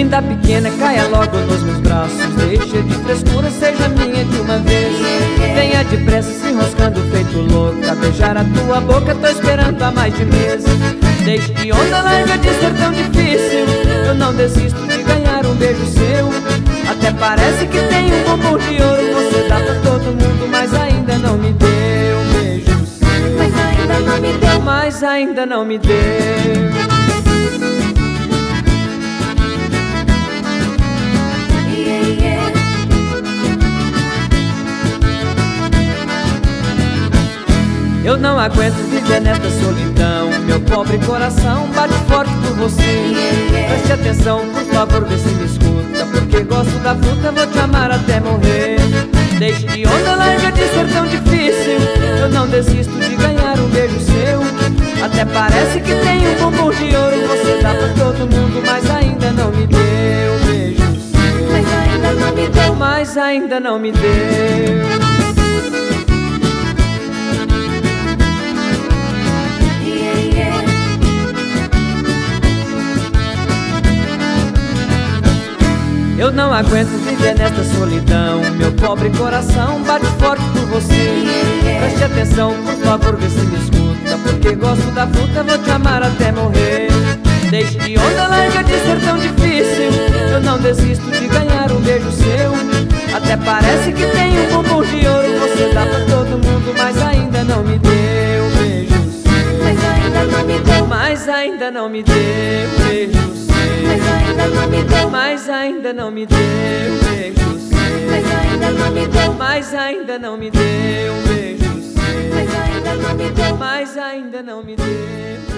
Linda pequena, caia logo nos meus braços. Deixa de frescura, seja minha de uma vez. Venha depressa se enroscando feito louca, beijar a tua boca, tô esperando há mais de mês. Deixe de onda larga de ser tão difícil, eu não desisto de ganhar um beijo seu. Até parece que tem um bumbum de ouro, você dá pra todo mundo, mas ainda não me deu um beijo seu. Mas ainda não me deu. Mas ainda não me deu. Eu não aguento viver nesta solidão, meu pobre coração bate forte por você. Preste atenção, por favor, vê se me escuta, porque gosto da fruta, vou te amar até morrer. Deixe de onda larga de ser tão difícil, eu não desisto de ganhar um beijo seu. Até parece que tem um bumbum de ouro, você dá pra todo mundo, mas ainda não me deu um beijo seu. Mas ainda não me deu. Mas ainda não me deu. Eu não aguento viver nesta solidão, meu pobre coração bate forte por você. Preste atenção, por favor, vê se me escuta, porque gosto da fruta, vou te amar até morrer. Deixe de onda larga de ser tão difícil, eu não desisto de ganhar um beijo seu. Até parece que tem um bumbum de ouro, você dá pra todo mundo, mas ainda não me deu um beijo seu. Mas ainda não me deu. Mas ainda não me deu um beijo seu. Mas ainda não me deu. Mas ainda não me deu um beijo seu. Mas ainda não me deu. Mas ainda não me deu um beijo seu. Mas ainda não me deu. Mas ainda não me deu.